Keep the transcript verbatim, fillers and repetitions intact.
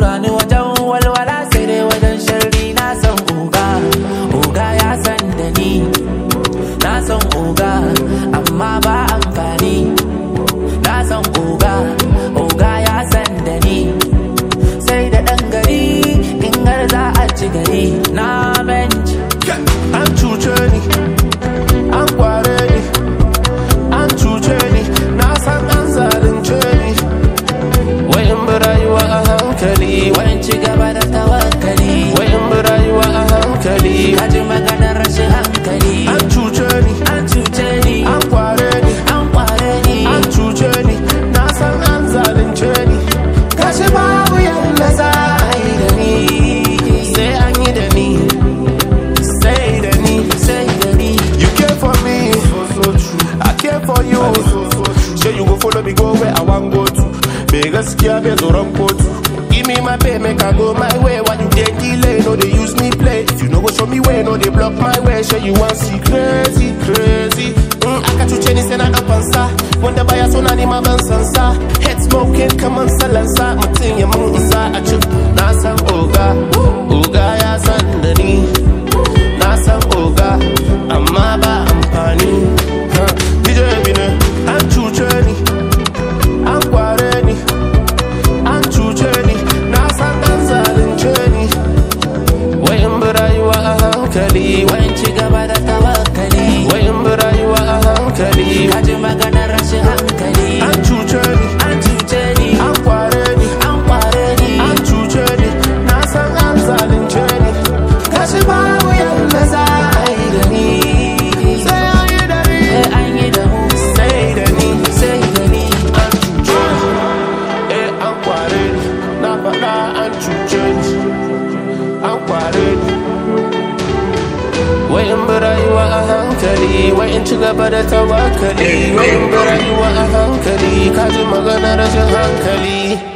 tura ni wajen walwala sai dai wajen sharri na san oga oga ya san da ni na san oga amma ba amfani na san oga oga ya san da ni sai da dan gari in har za a ci gari na benci an cuce ni an kware ni an cuce ni na san an zalunce ni wai in bi rayuwa a hankali wai in ci gaba da tawakkali wai in bi rayuwa a hankali ka ji maganar rashin hankali an cuce ni an cuce ni an kware ni an kware ni an cuce ni na san an zalunce ni gashi babu yanda za a yi da ni sai an yi da ni sai da ni sai da ni you care for me so so true I care for you so so true say you go follow me go where I wan go to be gaskiya be tsoron kotu give me my pay make I go my way while you dey delay no dey use me play if you no go show me way no dey block my way say you wan see crazy crazy mm, aka cuce ni sai na dan fansa wanda baya so na nima ban sansa head smoking kaman salansa mutum ya mun isa a cin na san oga oga ya san da ni na san oga amma ba amfani huh. D J Bine an cuce ni an kware ni an cuce ni na san an zalunce ni wai in bi rayuwa a hankali wai in ci gaba da tawakkali wai in bi rayuwa a hankali ka ji maganar rashin hankali an cuce ni an cuce ni an kware ni an kware ni an cuce ni na san an zalunce ni gashi babu yanda za a yi da ni sai an yi da ni sai an yi da mu sai da ni sai da ni an cuce ni eh an kware ni na faɗa an cuce ni an kware ni wai in bi rayuwa a hankali wai in ci gaba da tawakkali wai in bi rayuwa a hankali ka ji maganar rashin hankali